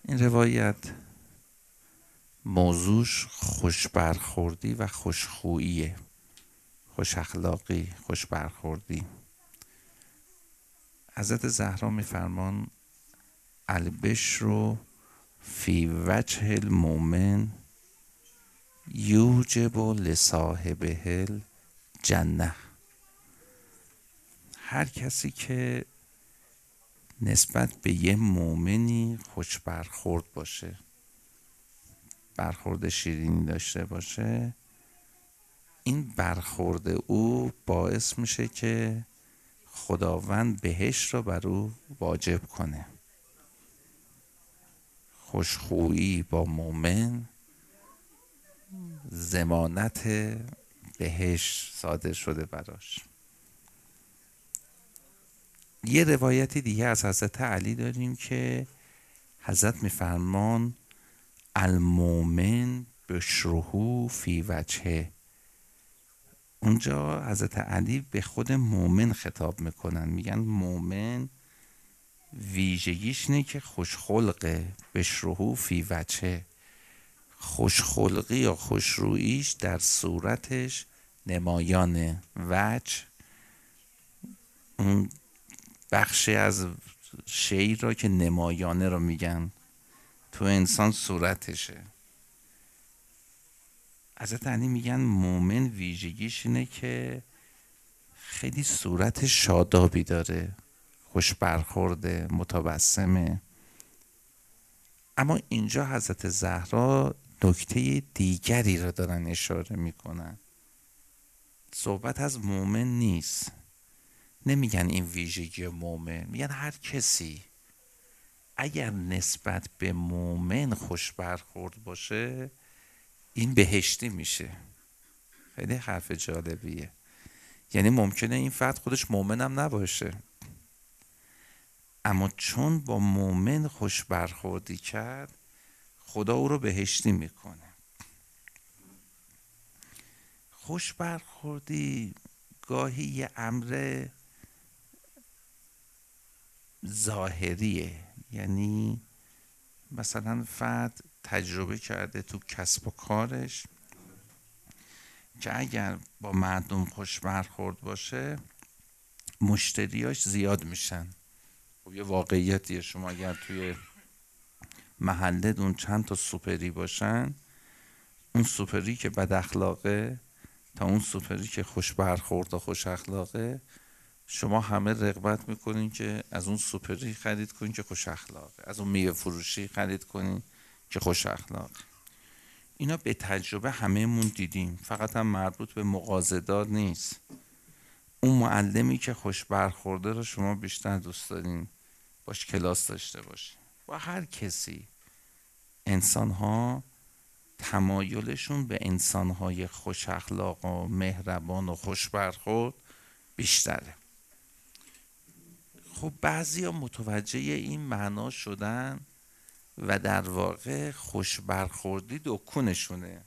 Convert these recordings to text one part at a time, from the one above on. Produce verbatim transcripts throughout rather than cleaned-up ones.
این روایت موضوعش خوش برخوردی و خوشخوییه، خوش اخلاقی، خوش برخوردی. حضرت زهرا میفرمان البشر فی وجه المؤمن یوجب لصاحبه الجنه. هر کسی که نسبت به یه مؤمنی خوش برخورد باشه، برخورد شیرینی داشته باشه، این برخورد او باعث میشه که خداوند بهشت رو بر او واجب کنه. خوشخویی با مؤمن ضمانت بهشت صادر شده براش. یه روایتی دیگه از حضرت علی داریم که حضرت میفرمان المؤمن بشره فی وجهه. اونجا حضرت علی به خود مؤمن خطاب میکنن، میگن مؤمن ویژگیش اینه که خوشخلقه، بشره فی وجهه. خوشخلقی یا خوشروییش در صورتش نمایانه. وجه اون بخشی از شی را که نمایانه رو میگن، تو انسان صورتشه. حضرت علی میگن مومن ویژگیش اینه که خیلی صورت شادابی داره، خوش برخورده، متبسمه. اما اینجا حضرت زهرا نکته دیگری را دارن اشاره میکنن. صحبت از مومن نیست، نمیگن این ویژگی مومن، میگن هر کسی اگر نسبت به مومن خوش برخورد باشه این بهشتی میشه. خیلی حرف جالبیه. یعنی ممکنه این فرد خودش مومن هم نباشه، اما چون با مومن خوش برخوردی کرد خدا او رو بهشتی میکنه. خوش برخوردی گاهی یه امر ظاهریه، یعنی مثلا فرد تجربه کرده تو کسب و کارش که اگر با مردم خوش برخورد باشه مشتریاش زیاد میشن. خب یه واقعیتیه، شما اگر توی محله اون چند تا سوپری باشن، اون سوپری که بد اخلاقه تا اون سوپری که خوش برخورد و خوش اخلاقه، شما همه رغبت میکنین که از اون سوپری خرید کنین که خوش اخلاقه، از اون میوه فروشی خرید کنین که خوش اخلاقه. اینا به تجربه همه‌مون دیدیم، فقط هم مربوط به مغازه‌دار نیست. اون معلمی که خوش برخورده رو شما بیشتر دوست دارین باش کلاس داشته باشین. و هر کسی، انسان‌ها تمایلشون به انسان‌های خوش اخلاق و مهربان و خوش برخورد بیشتره. خب بعضیا متوجه این معنا شدن و در واقع خوش برخوردی دکونشونه.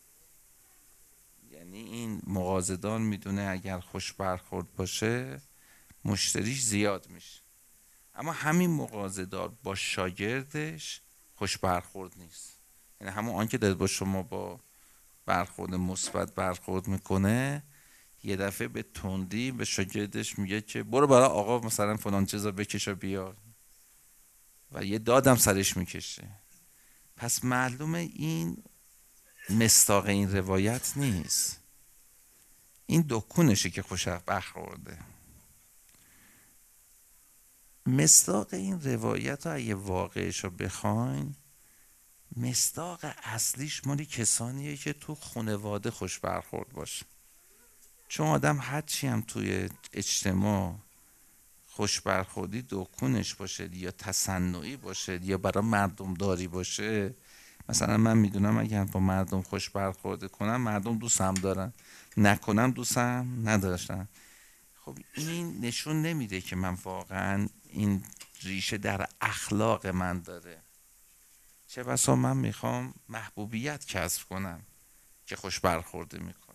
یعنی این مغازه‌دار میدونه اگر خوش برخورد باشه مشتریش زیاد میشه، اما همین مغازه‌دار با شاگردش خوش برخورد نیست. یعنی همون آن که داره با شما با برخورد مثبت برخورد میکنه، یه دفعه به تندی به شاگردش میگه که برو برای آقا مثلا فلان چیزا بکش و بیار، و یه دادم سرش میکشه. پس معلومه این مصداق این روایت نیست، این دکونشه که خوش برخورده. مصداق این روایت رو اگه واقعش رو بخواین، مصداق اصلیش مالی کسانیه که تو خانواده خوش برخورد باشه. چون آدم هرچی هم توی اجتماع خوش برخوردی دکونش باشه یا تصنعی باشه یا برای مردم داری باشه، مثلا من میدونم اگر با مردم خوش برخورد کنم مردم دوستم دارن، نکنم دوستم نداشتن. خب این نشون نمیده که من واقعا این ریشه در اخلاق من داره. چه بسا من میخوام محبوبیت کسب کنم که خوش برخورده میکنم.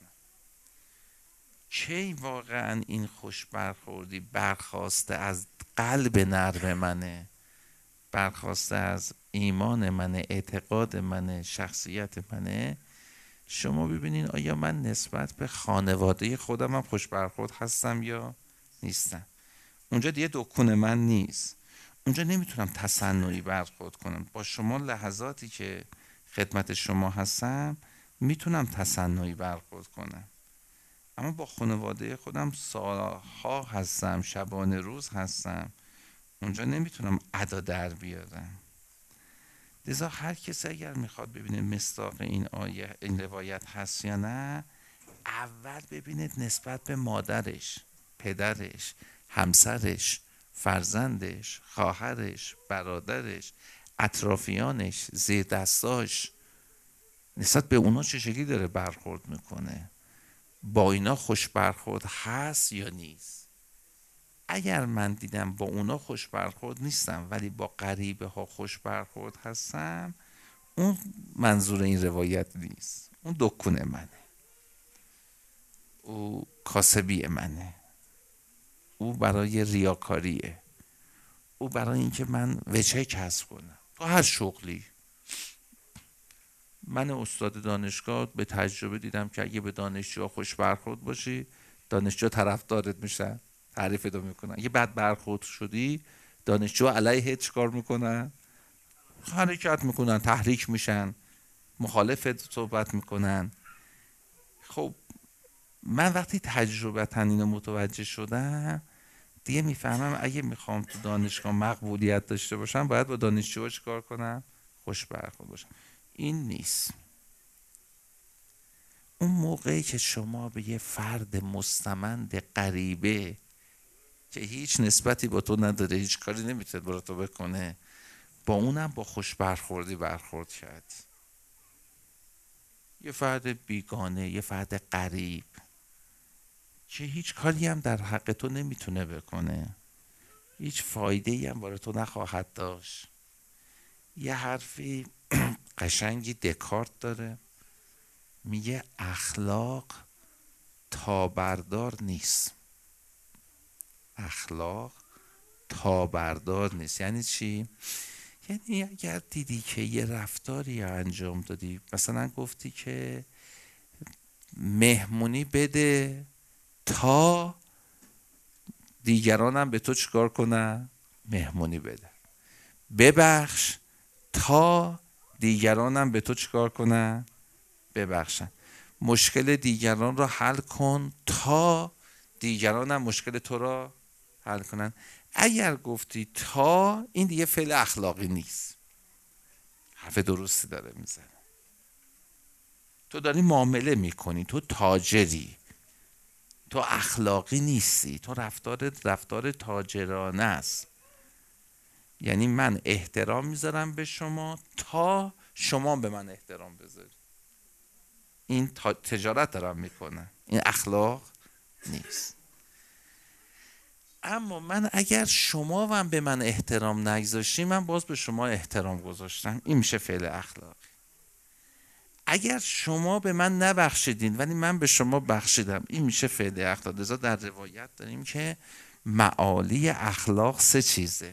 کی واقعا این خوش برخوردی برخواسته از قلب نرم منه، برخواسته از ایمان منه، اعتقاد منه، شخصیت منه. شما ببینین آیا من نسبت به خانواده خودم هم خوش برخورد هستم یا نیستم. اونجا دیگه دکون من نیست، اونجا نمیتونم تصنعی برخورد کنم. با شما لحظاتی که خدمت شما هستم میتونم تصنعی برخورد کنم، اما با خانواده خودم سالها هستم، شبانه روز هستم، اونجا نمیتونم ادا در بیارم. لذا هر کسی اگر میخواد ببینه مصداق این آیه، این روایت هست یا نه، اول ببینید نسبت به مادرش، پدرش، همسرش، فرزندش، خواهرش، برادرش، اطرافیانش، زیر دستاش، نسبت به اونا چه شکلی داره برخورد میکنه، با اینا خوش برخورد هست یا نیست. اگر من دیدم با اونا خوش برخورد نیستم ولی با غریبه ها خوش برخورد هستم، اون منظور این روایت نیست، اون دکون منه، او کاسبی منه، او برای ریاکاریه، او برای اینکه من وجه کسب کنم. تو هر شغلی، من استاد دانشگاه به تجربه دیدم که اگه به دانشجو خوش برخورد باشی، دانشجو طرفدارت میشن، تعریفت میکنن. اگه بد برخورد شدی، دانشجو علیه چیکار میکنن؟ حرکت میکنن، تحریک میشن، مخالفت صحبت میکنن. خب من وقتی تجربتا اینو متوجه شدم، دیگه میفهمم اگه میخوام تو دانشگاه مقبولیت داشته باشم باید با دانشجوها چیکار کنم؟ خوش برخورد باشم. این نیست. اون موقعی که شما به یه فرد مستمند غریبه که هیچ نسبتی با تو نداره، هیچ کاری نمیتونه برای تو بکنه، با اونم با خوش برخوردی برخورد کردی. یه فرد بیگانه، یه فرد غریب که هیچ کاری هم در حق تو نمیتونه بکنه، هیچ فایده‌ای هم برای تو نخواهد داشت. یه حرفی قشنگی دکارت داره، میگه اخلاق تابردار نیست. اخلاق تابردار نیست یعنی چی؟ یعنی اگر دیدی که یه رفتاری انجام دادی، مثلا گفتی که مهمونی بده تا دیگرانم به تو چیکار کنن؟ مهمونی بده. ببخش تا دیگرانم به تو چیکار کنن؟ ببخشن. مشکل دیگران را حل کن تا دیگرانم مشکل تو را حل کنن. اگر گفتی تا، این دیگه فعل اخلاقی نیست، حرف درستی داره میزنه. تو داری معامله میکنی، تو تاجری، تو اخلاقی نیستی، تو رفتارت رفتار تاجرانه است. یعنی من احترام میذارم به شما تا شما به من احترام بذاری. این تجارت دارم میکنم، این اخلاق نیست. اما من اگر شما هم به من احترام نگذاشتی، من باز به شما احترام گذاشتم، این میشه فعل اخلاقی. اگر شما به من نبخشیدین ولی من به شما بخشیدم، این میشه فعل اخلاقی. لذا در روایت داریم که معالی اخلاق سه چیزه.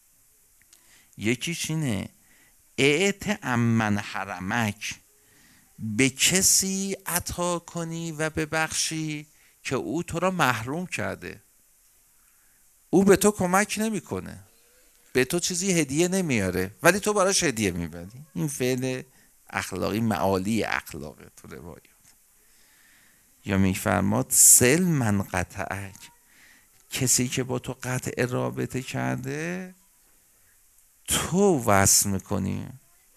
یکیش اینه اعط امن حرمک، به کسی عطا کنی و ببخشی که او تو را محروم کرده. او به تو کمک نمیکنه، به تو چیزی هدیه نمیاره ولی تو براش هدیه میبری. این فعل اخلاقی، معالی اخلاقه تو روایات. یا میفرماد سل من قطعک، کسی که با تو قطع رابطه کرده تو وصل میکنی.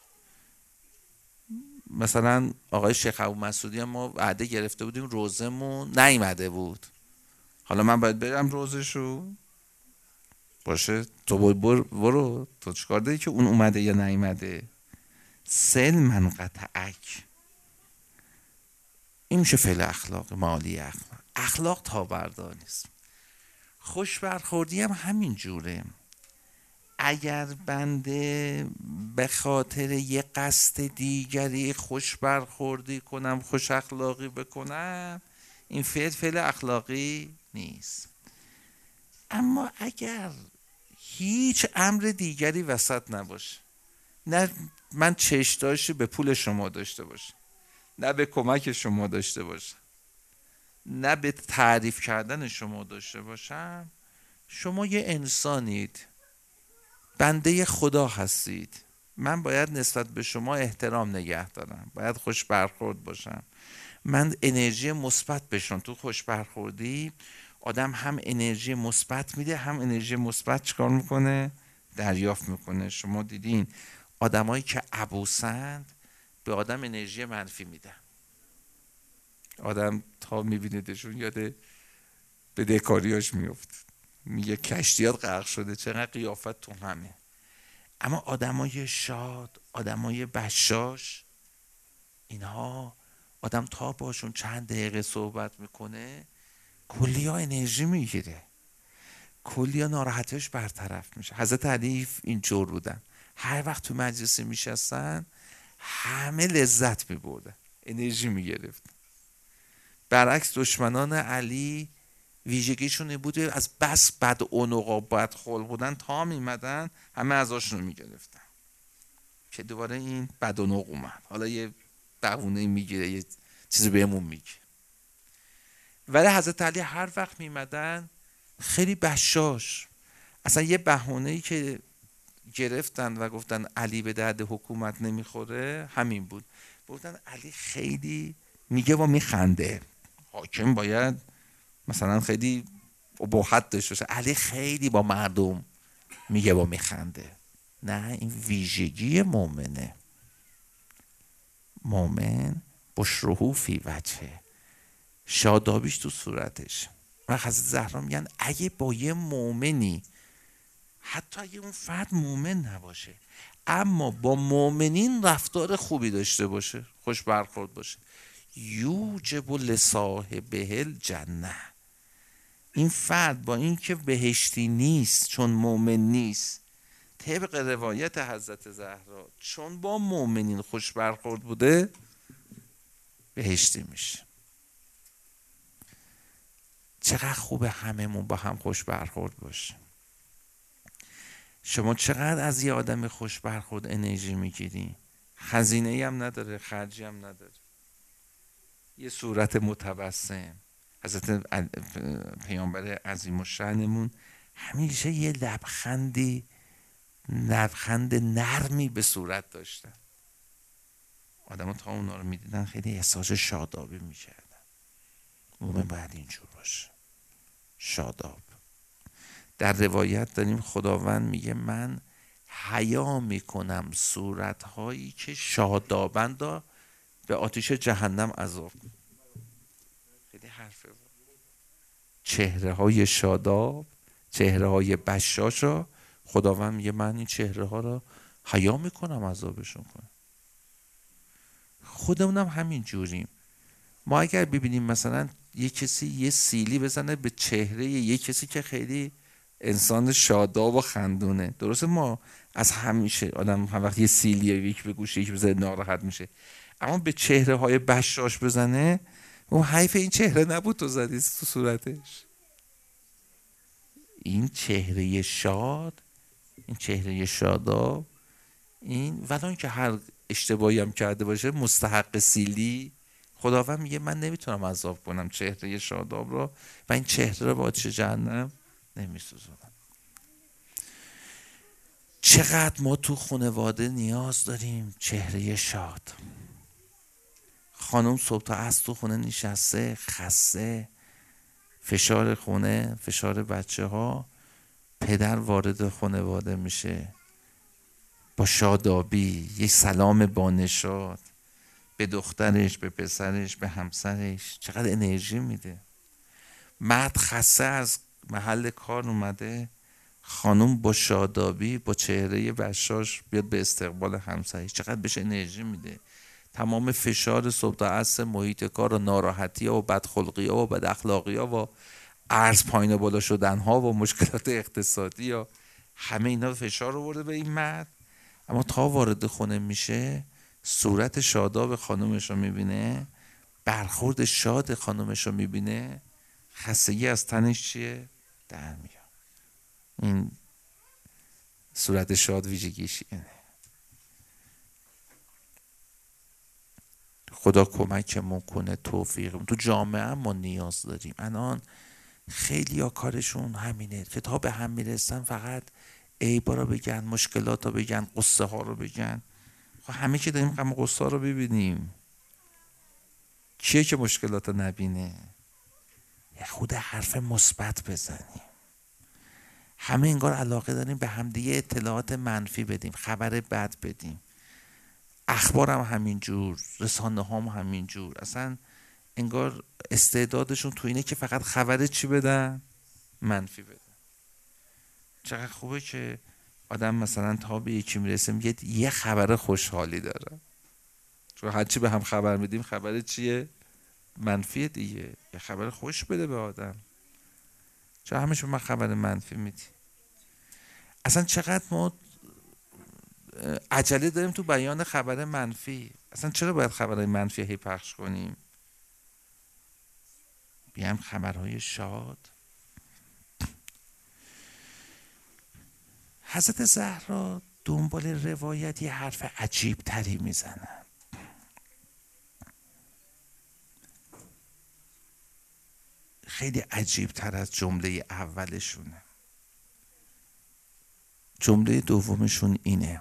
مثلا آقای شیخ ابو مسعودی ما وعده گرفته بودیم، روزمون نیامده بود، حالا من باید برم روزشو؟ باشه تو برو, برو. تو چیکار داری که اون اومده یا نیامده؟ سل من قطعک، این میشه فعل اخلاق، معالی اخلاق. اخلاق تابردار نیست. خوش برخوردی هم همین جوره. اگر بنده به خاطر یه قصد دیگری خوش برخوردی کنم، خوش اخلاقی بکنم، این فعل فعل اخلاقی نیست. اما اگر هیچ امر دیگری وسط نباشه، نه من چشتاشو به پول شما داشته باشم، نه به کمک شما داشته باشم، نه به تعریف کردن شما داشته باشم. شما یه انسانید، بنده خدا هستید. من باید نسبت به شما احترام نگه دارم، باید خوش برخورد باشم. من انرژی مثبت بشم. تو خوش برخوردی آدم هم انرژی مثبت میده، هم انرژی مثبت چیکار میکنه؟ دریافت میکنه. شما دیدین آدمایی که عبوسند به آدم انرژی منفی میدن. آدم تا میبینیدشون یاد بدهکاریاش میفته، میگه کشتیات غرق شده، چقدر قیافت تو همه. اما آدمای شاد، آدمای بشاش، اینها آدم تا باشون چند دقیقه صحبت میکنه کلی ها انرژی میگیره، کلی ها ناراحتش برطرف میشه. حضرت علی اینجور بودن، هر وقت تو مجلسی میشستن همه لذت میبردن، انرژی میگرفتن. برعکس دشمنان علی ویژگیشون این بوده از بس بد عنقا بد خلق بودن، تا میمدن همه ازاشون میگرفتن که دوباره این بد عنق اومد، حالا یه بهونه میگیره، یه چیزی بهمون میگه. ولی حضرت علی هر وقت میمدن خیلی بشاش. اصلا یه بهونه‌ای که گرفتن و گفتن علی به درد حکومت نمیخوره همین بود. گفتن علی خیلی میگه و میخنده، حاکم باید مثلا خیلی اباحت داشته باشه، علی خیلی با مردم میگه و میخنده. نه، این ویژگی مؤمنه. مؤمن بشرهو فی وجهه، شادابیش تو صورتش. و حضرت زهرا میگن اگه با یه مؤمنی، حتی اگه اون فرد مؤمن نباشه، اما با مؤمنین رفتار خوبی داشته باشه، خوش برخورد باشه، یوجب لصاحبه الجنه، این فرد با این که بهشتی نیست چون مؤمن نیست، طبق روایت حضرت زهرا چون با مؤمنین خوش برخورد بوده بهشتی میشه. چقدر خوبه هممون با هم خوش برخورد باشه. شما چقدر از یه آدم خوش برخورد انرژی میگیری، خزینه‌ای هم نداره، خرجی هم نداره. یه صورت متبسم. حضرت پیامبر عظیم الشأنمون همیشه یه لبخندی لبخند نرمی به صورت داشتن. آدم ها تا اونا رو میدیدن خیلی احساس شادابی میکردن. مومن باید اینجور باشه، شاداب. در روایت داریم خداوند میگه من حیا میکنم صورتهایی که شادابند را به آتش جهنم عذاب. خیلی حرفه. چهره های شاداب، چهره های بشاش را خداوند میگه من این چهره ها را حیا میکنم عذابشون کنم. خودمونم همین جوریم. ما اگر ببینیم مثلا یه کسی یه سیلی بزنه به چهره یه کسی که خیلی انسان شاداب و خندونه، درسته ما از همیشه آدم هم وقت یه سیلی یک به گوشه یک بزنه ناراحت میشه، اما به چهره های بشاش بزنه اون حیف این چهره نبود تو زدی تو صورتش. این چهره شاد، این چهره شاداب، این ولان که هر اشتباهی هم کرده باشه مستحق سیلی، خداوند میگه من نمیتونم عذاب کنم چهره شاداب رو و این چهره رو با آتش جهنم نمیسوزونم. چقدر ما تو خانواده نیاز داریم چهره شاد. خانم صبح تا عصر تو خونه نشسته خسته، فشار خونه، فشار بچه ها، پدر وارد خانواده میشه با شادابی، یک سلام بانشاد به دخترش، به پسرش، به همسرش، چقدر انرژی میده. مرد خسته از محل کار اومده، خانم با شادابی با چهره بشاش بیاد به استقبال همسرش، چقدر بهش انرژی میده. تمام فشار صبح تا عصر محیط کار و ناراحتی ها و بدخلقی ها و بد اخلاقی ها و ارز پایین و بالا شدن ها و مشکلات اقتصادی ها، همه اینا فشار آورده به این مرد. اما تا وارد خونه میشه صورت شاداب خانومش رو میبینه، برخورد شاد خانومش رو میبینه، خستگی از تنش چیه؟ در میاد. این صورت شاد ویژگیش اینه. خدا کمکمون کنه، توفیقمون. تو جامعه ما نیاز داریم. الان خیلی ها کارشون همینه که تا به هم میرسن فقط عیبا رو بگن، مشکلات رو بگن، قصه ها رو بگن. خب همه که داریم غم قصه ها رو ببینیم، کیه که مشکلات رو نبینه؟ یه خود حرف مثبت بزنیم. همه انگار علاقه داریم به همدیگه اطلاعات منفی بدیم، خبر بد بدیم. اخبار هم همینجور، رسانه هم همینجور. اصلا انگار استعدادشون تو اینه که فقط خبر چی بدن؟ منفی بدن. چقدر خوبه که آدم مثلا تا به یکی میرسه میگه یه خبر خوشحالی داره، چون هرچی به هم خبر میدیم خبر چیه؟ منفیه دیگه. یه خبر خوش بده به آدم، چرا همش به من خبر منفی میدی؟ اصلا چقدر ما عجله داریم تو بیان خبر منفی. اصلا چرا باید خبرهای منفی هی پخش کنیم؟ بیایم خبرهای شاد. حضرت زهرا دنبال روایت یه حرف عجیب تری میزنن. خیلی عجیب تر از جمله اولشونه. جمله دومشون اینه: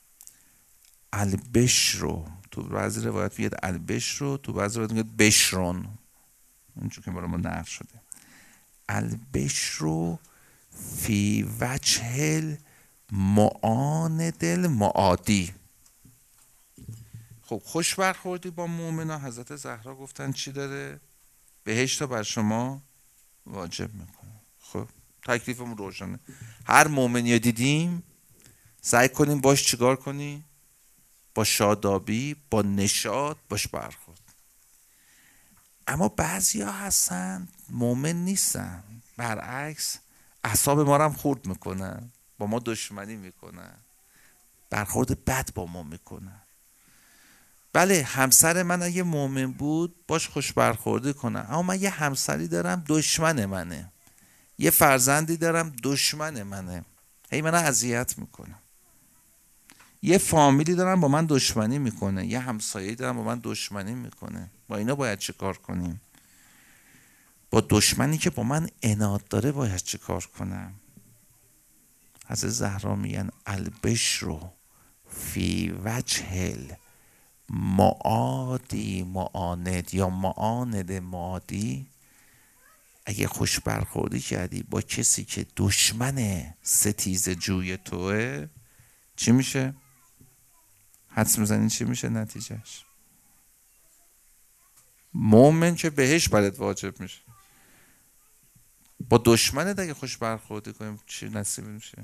البشرو. تو بعضی روایت میگه البشرو، تو بعضی روایت میگه بشرون، اونجور که برای ما نقل شده. البشرو فی وجه المعاند المعادی. خب خوش برخوردی با مؤمنا، حضرت زهرا گفتن چی داره؟ بهشت رو بر شما واجب میکنه. خب تکلیفمون روشنه. هر مؤمنی رو دیدیم سعی کنیم باش چیکار کنی؟ با شادابی، با نشاط باش برخورد. اما بعضی ها هستن مؤمن نیستن، برعکس اعصاب ما رو هم خورد میکنن، با ما دشمنی میکنن، برخورد بد با ما میکنن. بله همسر من اگه مؤمن بود باش خوش برخوردی کنم، اما من یه همسری دارم دشمن منه، یه فرزندی دارم دشمن منه، هی منو اذیت میکنه. یه فامیلی دارم با من دشمنی میکنه، یه همسایه‌ای دارم با من دشمنی میکنه. با اینا باید چه کار کنیم؟ با دشمنی که با من عناد داره باید چه کار کنم؟ حضرت زهرا میگن البشرو فی وجه معادی معاند یا معاند معادی. اگه خوش برخوردی کردی با کسی که دشمن ستیز جوی توه، چی میشه؟ حدس میزنین چی میشه نتیجهش؟ مومن که بهش برات واجب میشه. با دشمنت اگه خوش برخوردی کنیم چی نصیب میشه؟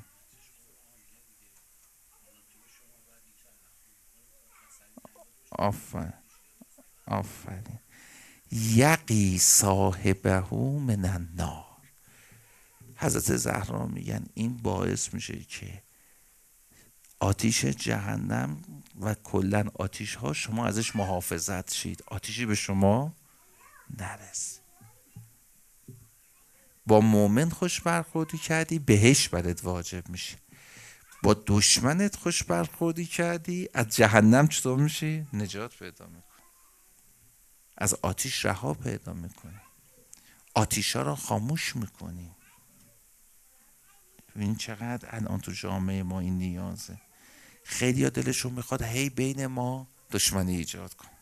آفرین آفرین. یقی صاحبه من النار. حضرت زهرا میگن این باعث میشه که آتیش جهنم و کلن آتیش ها شما ازش محافظت شید، آتیشی به شما نرسه. با مؤمن خوش برخوردی کردی بهش برات واجب میشه. با دشمنت خوش برخوردی کردی از جهنم چطور میشی؟ نجات پیدا میکنی، از آتیش رها پیدا میکنی، آتیش ها را خاموش میکنی. ببین چقدر الان تو جامعه ما این نیازه. خیلی ها دلشون میخواد هی بین ما دشمنی ایجاد کن،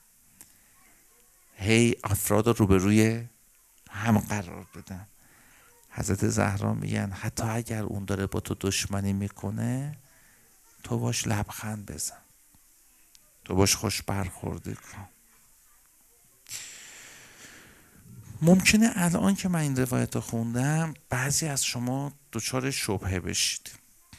هی افراد رو روبروی هم قرار بدن. حضرت زهرا میگن حتی اگر اون داره با تو دشمنی میکنه تو باش لبخند بزن، تو باش خوش برخورده کن. ممکنه الان که من این روایت رو خوندم بعضی از شما دچار شبهه بشید،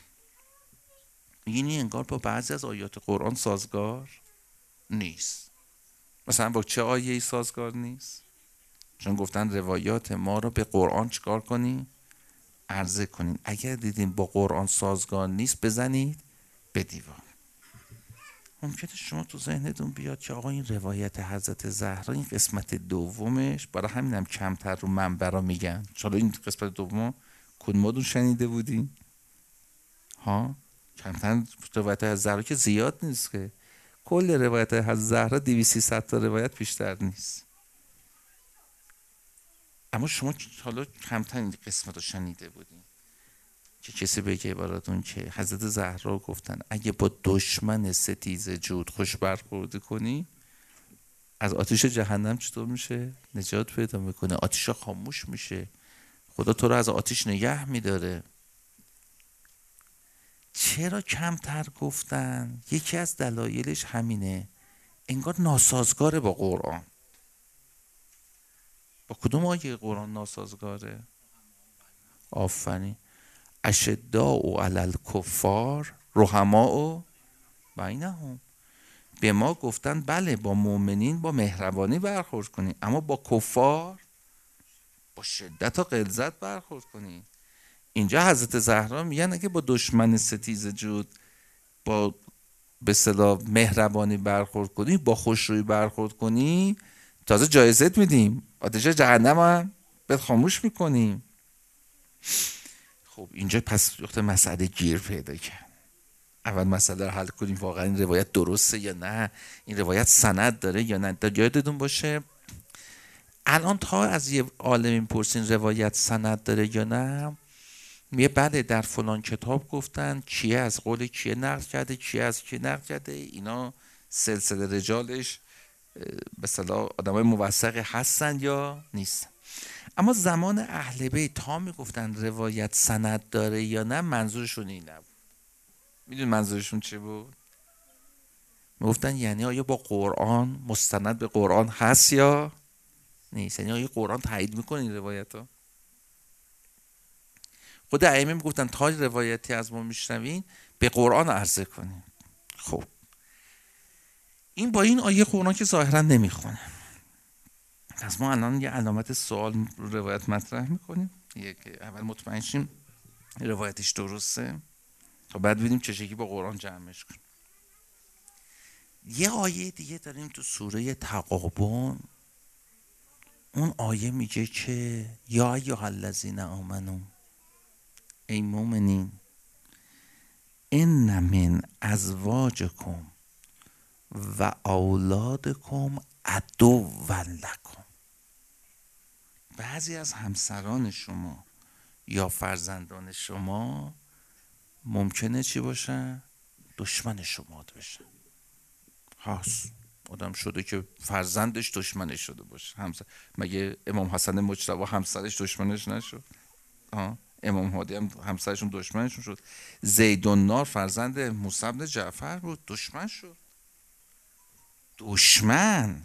میگین انگار با بعضی از آیات قرآن سازگار نیست. مثلا با چه آیه‌ای سازگار نیست؟ چون گفتن روایات ما رو به قرآن چیکار کنین؟ عرضه کنین. اگر دیدین با قرآن سازگار نیست بزنید به دیوار. ممکنه شما تو ذهنتون بیاد که آقا این روایت حضرت زهرا این قسمت دومش، برای همینم هم کمتر رو منبرا میگن. چرا این قسمت دوم کدوماتون شنیده بودین؟ ها کمتر روایت از زهرا که زیاد نیست که کل روایت از زهرا دویست سیصد تا روایت بیشتر نیست. اما شما حالا کمتر این قسمت رو شنیده بودین که کسی بگه براتون که حضرت زهرا گفتن اگه با دشمن ستیز جود خوش برخورد کنی از آتش جهنم چطور میشه؟ نجات پیدا میکنه، آتش خاموش میشه، خدا تو رو از آتش نگه میداره. چرا کمتر گفتن؟ یکی از دلایلش همینه، انگار ناسازگاره با قرآن. با کدوم آیه قرآن ناسازگاره؟ آفرین، اشداء علی الکفار رحماء بینهم. به ما گفتن بله با مؤمنین با مهربانی برخورد کنین، اما با کفار با شدت و غلظت برخورد کنین. اینجا حضرت زهرا میگن اگه با دشمن ستیز جود با به اصطلاح مهربانی برخورد کنی، با خوشرویی برخورد کنی، تازه جایزت میدیم، آتش جهنم هم بهت خاموش میکنیم. خب اینجا پس وقت مسئله گیر پیدا کرد. اول مسئله رو حل کنیم واقعا این روایت درسته یا نه، این روایت سند داره یا نه. یادتون باشه الان تا از یه عالم میپرسین روایت سند داره یا نه، میگه بله در فلان کتاب گفتن، کیه از قول کیه نقل کرده، کیه از کیه نقل کرده، اینا سلسله رجالش به اصطلاح آدمای موثقی هستن یا نیستن. اما زمان اهل بیت تا میگفتن روایت سند داره یا نه منظورشون این نبود. میدون منظورشون چه بود؟ میگفتن یعنی آیا با قرآن مستند به قرآن هست یا نیست، یعنی آیا قرآن تایید میکنه این روایت ها. خود ائمه میگفتن تا روایتی از ما میشنوین به قرآن عرضه کنین. خب این با این آیه قرآن که ظاهرا نمیخونه، پس ما الان یه علامت سوال روایت مطرح میکنیم، یک اول مطمئن شیم روایتش درسته تا بعد ببینیم چه شکلی با قرآن جمعش کنیم. یه آیه دیگه داریم تو سوره تغابن، اون آیه میگه که یا ایها الذین آمنو، ای مومنین، ان من ازواجکم و اولادکم عدوا لکم. بعضی از همسران شما یا فرزندان شما ممکنه چی باشن؟ دشمن شما باشن. هست آدم شده که فرزندش دشمنش شده باشه. همسر مگه امام حسن مجتبی همسرش دشمنش نشد؟ آه. امام هادی هم همسرشون دشمنشون شد. زید النار فرزند موسی بن جعفر بود، دشمن شد. دشمن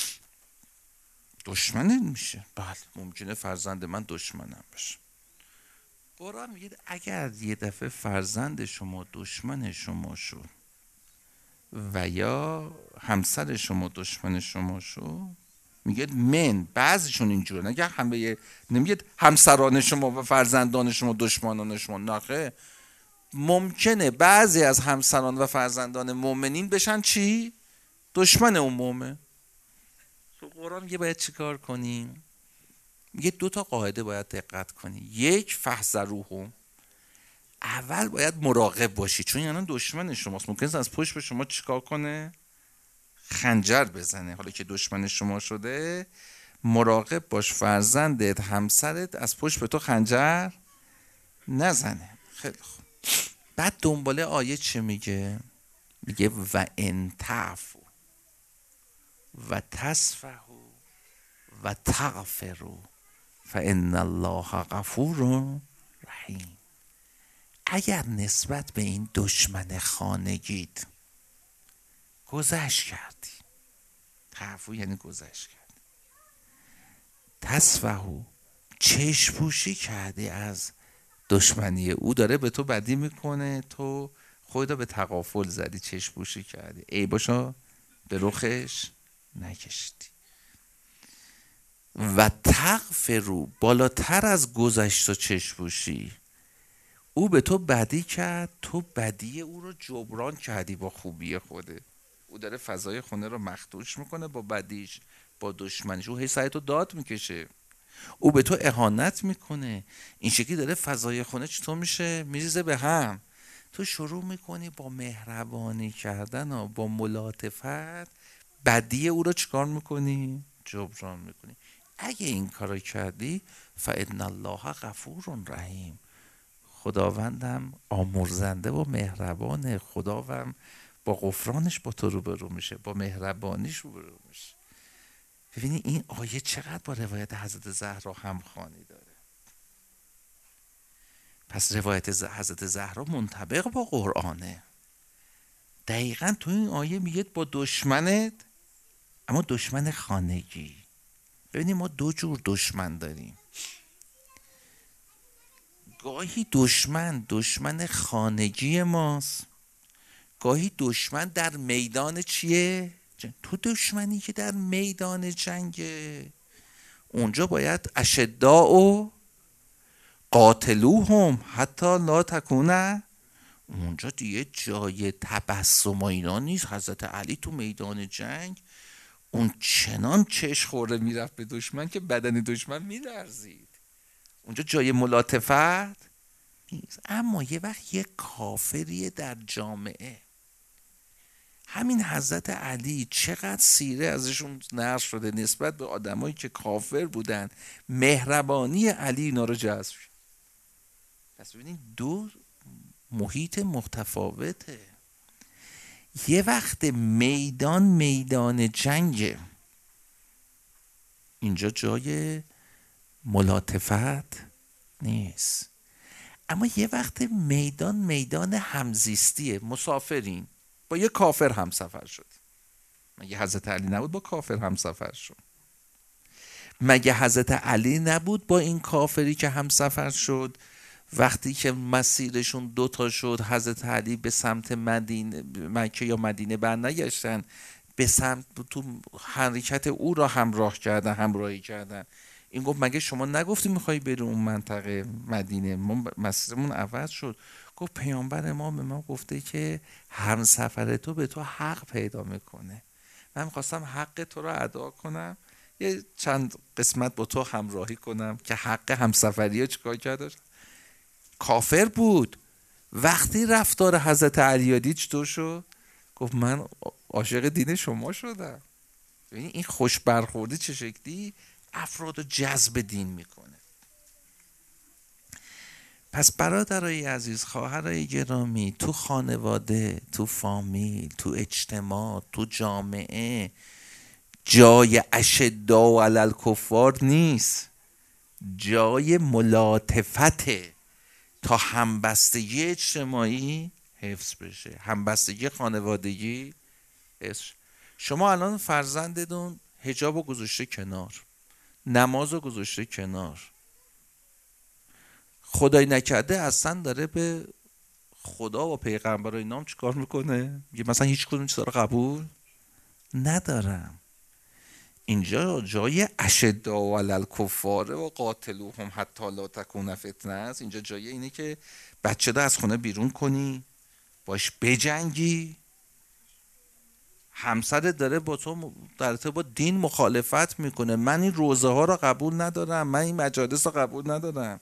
دشمن میشه. بله ممکنه فرزند من دشمنم بشه. قرآن میگه اگر یه دفعه فرزند شما دشمن شما شد و یا همسر شما دشمن شما شد، میگه من بعضیشون اینجوره، نگه همه، نمیگه همسران شما و فرزندان شما دشمنان شما، نخه ممکنه بعضی از همسران و فرزندان مؤمنین بشن چی؟ دشمن اون مومن. تو قرآن میگه باید چی کار کنیم؟ میگه دو تا قاعده باید دقت کنی. یک، فحذروهم، اول باید مراقب باشی چون یعنی دشمن شماست، ممکنه از پشت به شما چیکار کنه؟ خنجر بزنه. حالا که دشمن شما شده مراقب باش فرزندت همسرت از پشت به تو خنجر نزنه. خیلی خوب. بعد دنباله آیه چه میگه؟ میگه و ان تعفو و تصفحوا و تغفروا فان الله غفور رحیم. اگر نسبت به این دشمن خانگیت گذشت کردی، تعفو یعنی گذشت کردی، تصفحوا چشم پوشی کردی از دشمنی او، داره به تو بدی میکنه، تو خودت به تغافل زدی، چشم پوشی کردی، عیباشو به رخش نکشیدی. و تغفروا، بالاتر از گذشت و چشم پوشی، او به تو بدی کرد، تو بدی او رو جبران کردی با خوبی خوده. او داره فضای خونه رو مخدوش میکنه با بدیش، با دشمنش، او هی سعی تو داد میکشه، او به تو اهانت میکنه، این شکلی داره فضای خونه چطور میشه؟ میریزه به هم. تو شروع میکنی با مهربانی کردن و با ملاطفت بدی او رو چیکار میکنی؟ جبران میکنی. اگه این کارو کردی فإن الله غفور رحیم، خداوندم آمرزنده و مهربانه، خداوندم با غفرانش با تو روبرو میشه، با مهربانیش روبرو میشه. ببینید این آیه چقدر با روایت حضرت زهرا همخوانی داره. پس روایت حضرت زهرا منطبق با قرآنه. دقیقا تو این آیه میگه با دشمنت، اما دشمن خانگی. ببینید ما دو جور دشمن داریم. گاهی دشمن دشمن خانگی ماست، گاهی دشمن در میدان چیه؟ تو دشمنی که در میدان جنگه، اونجا باید اشداء و قاتلوهم حتی لا تکونه، اونجا دیگه جای تبسم و اینا نیست. حضرت علی تو میدان جنگ اون چنان چشم خورده میرفت به دشمن که بدن دشمن میلرزید. اونجا جای ملاطفت نیست. اما یه وقت یه کافریه در جامعه، همین حضرت علی چقدر سیره ازشون نقل شده نسبت به آدمایی که کافر بودن، مهربانی علی اینا رو جذب شد. پس ببینید دو محیط متفاوته. یه وقت میدان میدان جنگه، اینجا جای ملاطفت نیست. اما یه وقت میدان میدان همزیستیه، مسافرین با یه کافر همسفر شد. مگه حضرت علی نبود با کافر همسفر شد؟ مگه حضرت علی نبود با این کافری که همسفر شد وقتی که مسیرشون دوتا شد حضرت علی به سمت مدینه مکه یا مدینه برنگشتن، به سمت تو حرکت او را همراه کردن همراهی کردن. این گفت مگه شما نگفتی میخوای بری اون منطقه مدینه؟ ما مسیرمون عوض شد. گفت پیامبر ما به ما گفته که همسفر تو به تو حق پیدا میکنه، من میخواستم حق تو رو ادا کنم، یه چند قسمت با تو همراهی کنم که حق همسفری ها چیکار کرده. کافر بود. وقتی رفتار حضرت علی دید چطور شد؟ گفت من عاشق دین شما شدم. این خوش برخورده چه شکلی افراد رو جذب دین میکنه. پس برادرای عزیز، خواهرای گرامی، تو خانواده، تو فامیل، تو اجتماع، تو جامعه جای اشداء علی الکفار نیست، جای ملاطفته تا همبستگی اجتماعی حفظ بشه، همبستگی خانوادگی حفظ. شما الان فرزندتون حجاب رو گذاشته کنار، نماز رو گذاشته کنار، خدای نکرده اصلا داره به خدا و پیغمبر و اینام چیکار میکنه؟ میگه مثلا هیچ کدوم چیزا رو قبول ندارم. اینجا جای اشداء علی الکفار و قاتلوهم حتی لا تکون فتنه است. اینجا جای اینه که بچه رو از خونه بیرون کنی، باش بجنگی، همسرت داره با تو در با دین مخالفت میکنه، من این روزه ها رو قبول ندارم، من این مجالس رو قبول ندارم.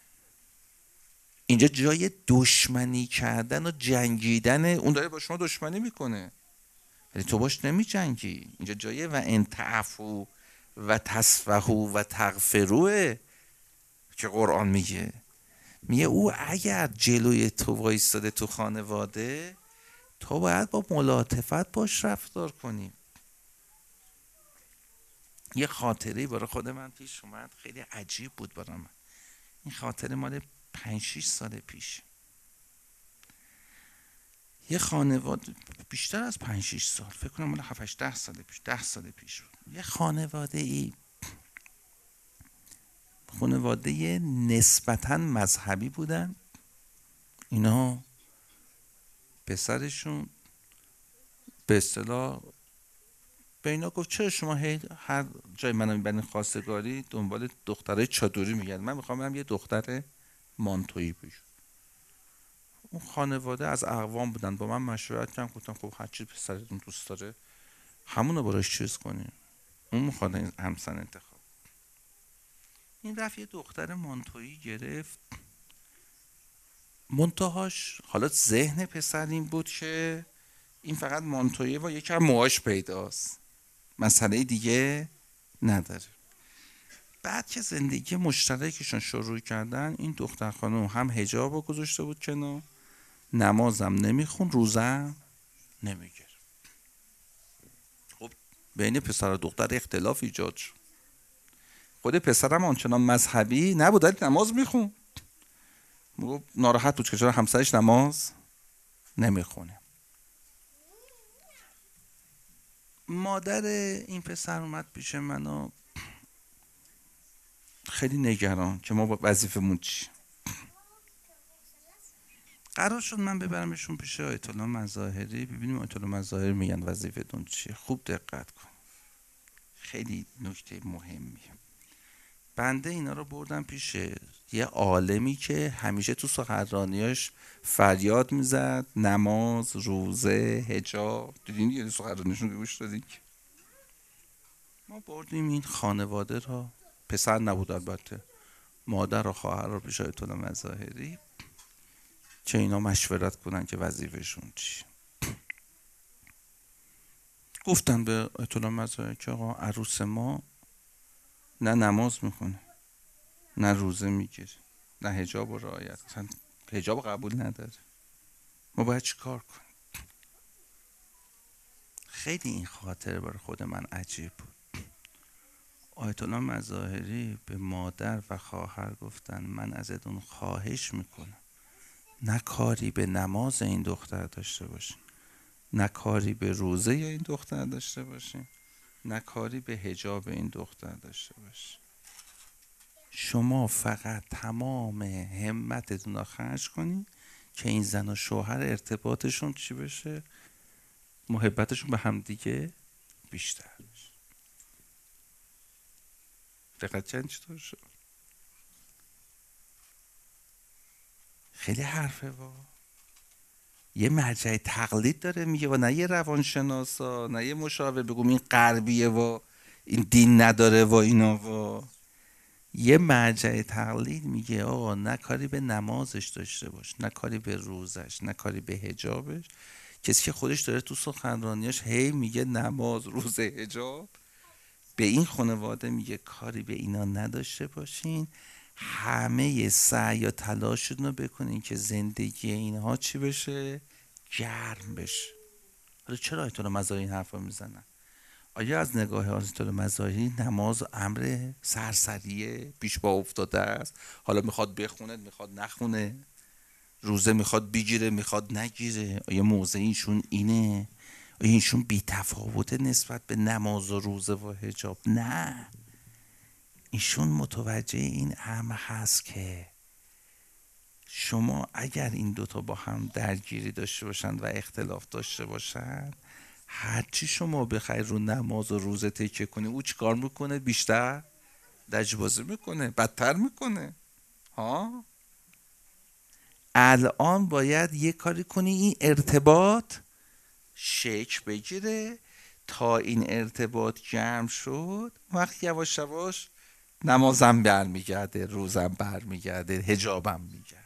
اینجا جای دشمنی کردن و جنگیدن، اون داره با شما دشمنی میکنه ولی تو باش نمی جنگی. اینجا جایه و ان تعفو و تصفحوا و تغفروه که قرآن میگه. میگه او اگر جلوی تو وایستاده تو خانواده، تو باید با ملاطفت باش رفتار کنی. یه خاطره برای خود من پیش اومد، خیلی عجیب بود برای من. این خاطره مال پنج شیش سال پیش. یه خانواده، بیشتر از پنج شیش سال، فکر کنم مال هفت هشت ده سال پیش، ده سال پیش بود. یه خانواده ای، خانواده نسبتاً مذهبی بودن. اینا پسرشون به اصطلاح به اینا گفت چرا شما هی هر جای منو میبرین خواستگاری دنبال دخترای چادری میگردین، من میخوام برم یه دختر مانتویی بشم. اون خانواده از اقوام بودن، با من مشورت کردن، گفتم خب هر چی پسرتون دوست داره همونو براش چیز کنین، اون میخواد همسن انتخاب. این رفت یه دختر مانتویی گرفت، منتهاش حالا ذهن پسر این بود که این فقط مانتویه و یکم موهاش پیداست، مسئله دیگه نداره. بعد که زندگی مشترکشون شروع کردن، این دختر خانم هم حجاب رو گذاشته بود کنار، نمازم نمیخون، روزم نمیگرد. خب بین پسر و دختر اختلاف ایجاد شد. خود پسرم آنچنان مذهبی نبود ولی نماز میخون. ناراحت بود که چرا همسرش نماز نمیخونه. مادر این پسر اومد پیش من و خیلی نگران که ما با وظیفمون چی. قرار شد من ببرمشون پیش آیت الله مظاهری، ببینیم آیت الله مظاهری میگن وظیفتون چیه. خوب دقت کن، خیلی نکته مهمیه. بنده اینا رو بردم پیش یه عالمی که همیشه تو سخنرانیاش فریاد میزد نماز، روزه، حجاب. دیدین یه سخنرانیشون که گوش دادین؟ ما بردیم این خانواده را، پسر نبود البته، مادر و خواهر رو پیش آیت الله مظاهری که اینا مشورت کنن که وظیفه‌شون چی. گفتن به آیت الله مظاهری که آقا عروس ما نه نماز میکنه، نه روزه میگیره، نه حجاب و رعایت، اصلا حجاب قبول نداره، ما باید چی کار کنیم؟ خیلی این خاطره برای خود من عجیب بود. آیت الله مظاهری به مادر و خواهر گفتن من ازتون خواهش میکنم نه کاری به نماز این دختر داشته باشین، نه کاری به روزه این دختر داشته باشین، نه کاری به حجاب این دختر داشته باشین. شما فقط تمام همتتون رو خرج کنین که این زن و شوهر ارتباطشون چی بشه، محبتشون به هم دیگه بیشتر بشه. دقت چند چطور شد؟ خیلی حرفه وا. یه مرجع تقلید داره میگه و نه یه روانشناسا، نه یه مشاور بگم این غربیه و این دین نداره و اینا و یه مرجع تقلید میگه آقا نه کاری به نمازش داشته باش، نه کاری به روزش، نه کاری به حجابش. کسی که خودش داره تو سخنرانیاش هی میگه نماز، روزه، حجاب، به این خانواده میگه کاری به اینا نداشته باشین، همه سعی یا تلاشتون رو بکنین که زندگی اینها چی بشه؟ گرم بشه. حالا چرا آیت الله مظاهری این حرفا میزنن؟ آیا از نگاه آیت الله مظاهری نماز امر سرسریه، پیش با افتاده است، حالا میخواد بخونه میخواد نخونه، روزه میخواد بگیره میخواد نگیره؟ آیا موضع ایشون اینه؟ آیا ایشون بی تفاوته نسبت به نماز و روزه و حجاب؟ نه، ایشون متوجه این امر هست که شما اگر این دوتا با هم درگیری داشته باشن و اختلاف داشته باشن، هرچی شما بخوای رو نماز و روزه تکیه کنی، او چیکار میکنه؟ بیشتر لجبازی میکنه، بدتر میکنه. ها الان باید یه کاری کنی این ارتباط شکل بگیره. تا این ارتباط گرم شد وقت یواش یواش نمازم برمیگرده، روزم برمیگرده، حجابم میگرده.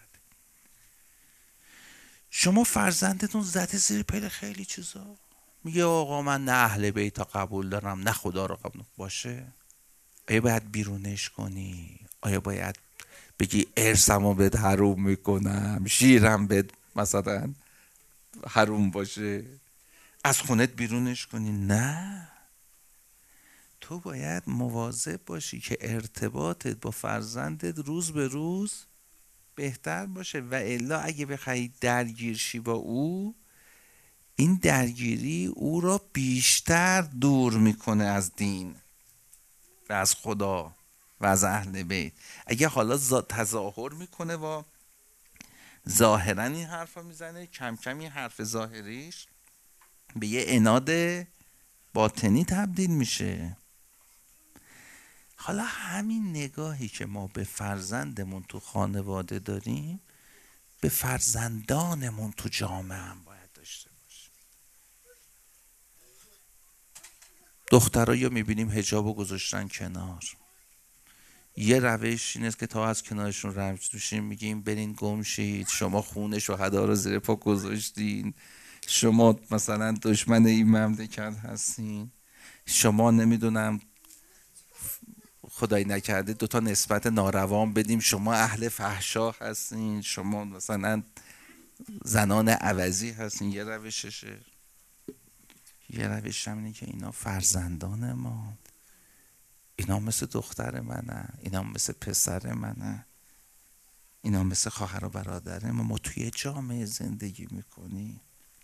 شما فرزندتون زده زیر پل خیلی چیزا، میگه آقا من نه اهل بیت قبول دارم نه خدا رو قبول باشه. آیا باید بیرونش کنی؟ آیا باید بگی ارثمو بهت حروم میکنم، شیرم بهت مثلا حروم باشه، از خونت بیرونش کنی؟ نه، تو باید مواظب باشی که ارتباطت با فرزندت روز به روز بهتر باشه، و الا اگه بخوای درگیر شی با او، این درگیری او را بیشتر دور میکنه از دین و از خدا و از اهل بیت. اگه حالا تظاهر میکنه و ظاهرا این حرف رو میزنه، کم کم این حرف ظاهریش به یه عناد باطنی تبدیل میشه. حالا همین نگاهی که ما به فرزندمون تو خانواده داریم، به فرزندانمون تو جامعه هم باید داشته باشیم. دخترها یا میبینیم حجابو گذاشتن کنار، یه روش این است که تا از کنارشون رنج دوشیم میگیم برین گم شید، شما خون شهدا رو زیر پا گذاشتین، شما مثلا دشمن این مملکت هستین، شما نمیدونم خدایی نکرده دوتا نسبت ناروان بدیم، شما اهل فحشا هستین، شما مثلا زنان عوضی هستین. یه روششه. یه روش هم اینه که اینا فرزندان ما، اینا مثل دختر منه، اینا مثل پسر منه، اینا مثل خواهر و برادر ما، ما توی جامعه زندگی میکنیم.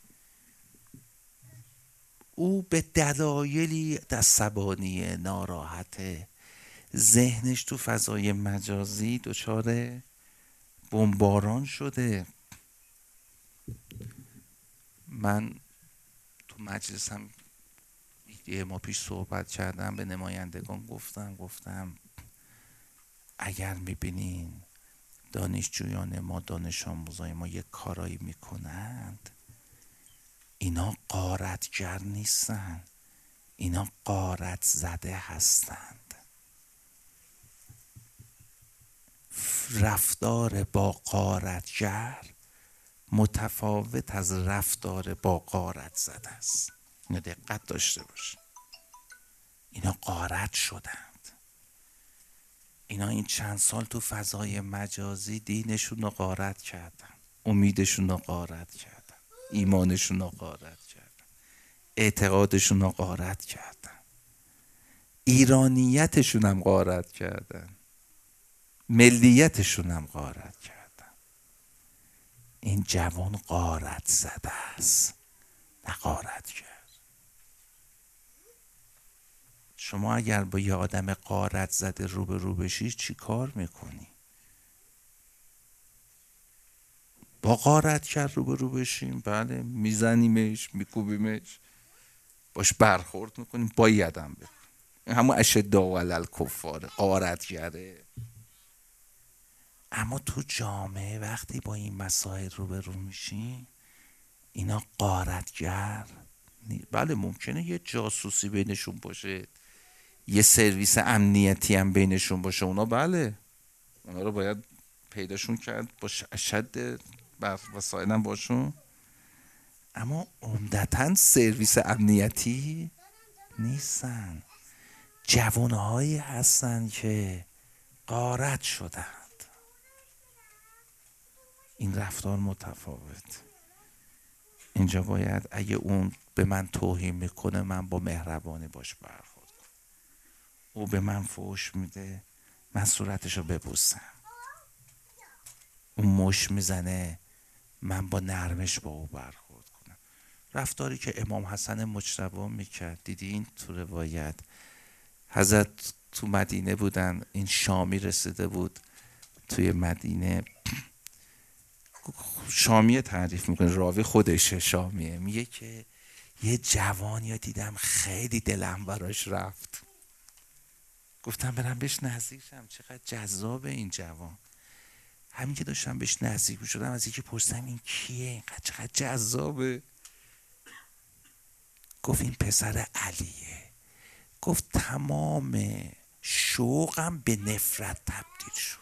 او به دلایلی عصبانی، ناراحته، ذهنش تو فضای مجازی دچار بمباران شده. من تو مجلسم یه ما پیش صحبت کردم، به نمایندگان گفتم گفتم اگر میبینین دانشجویان ما، دانش آموزای ما یک کارایی میکنند، اینا غارتگر نیستن، اینا غارت زده هستند. رفتار با غارتگر متفاوت از رفتار با غارت زده است. اینو دقت داشته باش. اینا غارت شدند. اینا این چند سال تو فضای مجازی دینشون رو غارت کردن، امیدشون رو غارت کردن، ایمانشون رو غارت کردن، اعتقادشون رو غارت کردن، ایرانیتشون هم غارت کردن، ملیتشون هم غارت کردن. این جوان غارت زده است، نه غارت کرد. شما اگر با یه آدم غارت زده رو به رو بشی چی کار میکنی؟ با غارت کرد رو به رو بشیم، بله میزنیمش، میکوبیمش، باش برخورد میکنیم، بایدم بکنیم. همون اشداء علی الکفار، غارت کرده. اما تو جامعه وقتی با این مسائل رو به رو میشیم، اینا غارتگر. بله ممکنه یه جاسوسی بینشون باشه، یه سرویس امنیتی هم بینشون باشه، اونا بله اونا رو باید پیداشون کرد، با اشد وسایل هم باشون، اما عمدتاً سرویس امنیتی نیستن. جوانهایی هستن که غارت شدند. این رفتار متفاوت. اینجا باید اگه اون به من توهین میکنه من با مهربانی باش برخورد کنم. او به من فحش میده من صورتشو ببوسم. اون مش میزنه من با نرمش با او برخورد کنم. رفتاری که امام حسن مجتبی میکرد، دیدین تو روایت حضرت تو مدینه بودن، این شامی رسیده بود توی مدینه، شامیه تعریف میکنه، راوی خودشه شامیه، میگه که یه جوانی دیدم خیلی دلم براش رفت، گفتم برم بهش نزدیک شم، چقدر جذاب این جوان. همین که داشتم بهش نزدیک میشدم از یکی پرسیدم این کیه، اینقدر چقدر جذابه. گفت این پسر علیه. گفت تمام شوقم به نفرت تبدیل شد.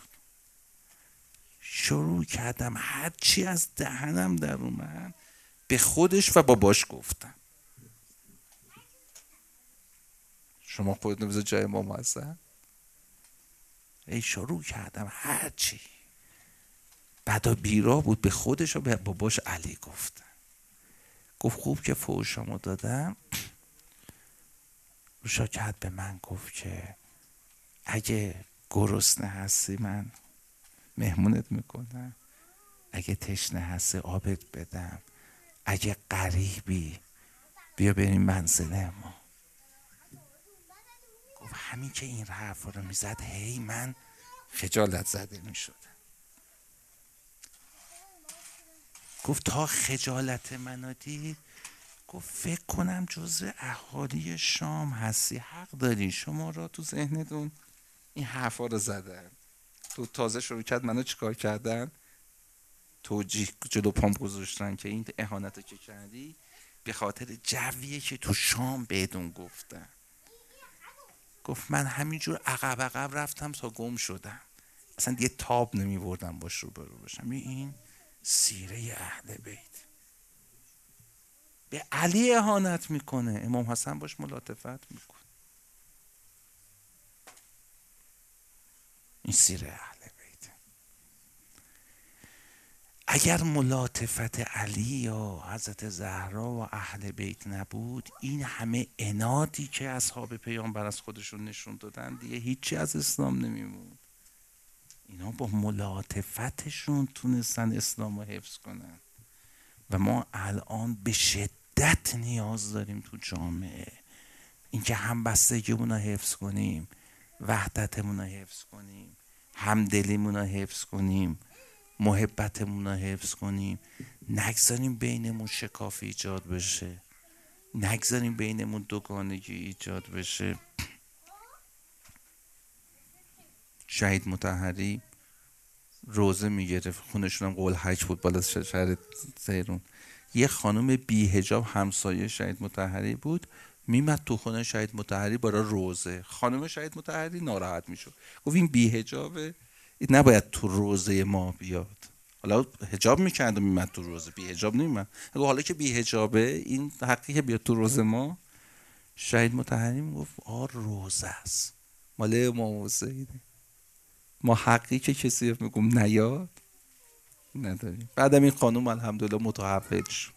شروع کردم هرچی از دهنم در اومد به خودش و باباش گفتم. شما خودتون بذار جای امام حسن. ای شروع کردم هرچی بعدا بیرا بود به خودش و به باباش علی گفتم. گفت خوب که فحشامو دادم. روشا کرد به من گفت که اگه گرسنه هستی من مهمونت میکنم، اگه تشنه هستی آبت بدم، اگه غریبی بیا بریم منزل ما. گفت همین که این حرفا رو میزد هی من خجالت زده میشدم. گفت تا خجالت منو دید گفت فکر کنم جزو اهالی شام هستی، حق داری، شما را تو ذهنتون این حرفا رو زدن. تو تازه شروع کرد منو چیکار کردن؟ توجیه جلو پام گذاشتن که این اهانت که کردی به خاطر جویه که تو شام بهتون گفتن. گفت من همینجور عقب عقب رفتم تا گم شدم، اصلا دیگه تاب نمی بردم باش روبرو بشم. این سیره اهل بیت. به علی اهانت میکنه، امام حسن باش ملاطفت میکنه. این سیره اهل بیت. اگر ملاطفت علی یا حضرت زهرا و اهل بیت نبود، این همه عنادی که اصحاب پیامبر از خودشون نشون دادن دیگه هیچی از اسلام نمیمون. اینا با ملاطفتشون تونستن اسلام رو حفظ کنن و ما الان به شدت نیاز داریم تو جامعه اینکه همبستگیمون رو حفظ کنیم، وحدتمون رو حفظ کنیم، همدلیمون رو حفظ کنیم، محبتمون رو حفظ کنیم، نگذاریم بینمون شکاف ایجاد بشه، نگذاریم بینمون دوگانگی ایجاد بشه. شهید مطهری روزه میگرفت، خونشون هم قول حج بود بالا شهر تهران. یه خانم بی حجاب همسایه شهید مطهری بود، میمد تو خونه شهید مطهری برای روزه. خانم شهید مطهری ناراحت میشد، گفت این بی حجابه، این نباید تو روزه ما بیاد. حالا حجاب میکرد و میمد تو روزه، بی حجاب نمیمد. گفت حالا که بی حجابه، این حقی که بیاد تو روزه ما. شهید مطهری میگفت آ روزه است مال امام حسینه، ما حقی که کسی میگم نیاد نداریم. بعدم این خانم الحمدلله متحول شد.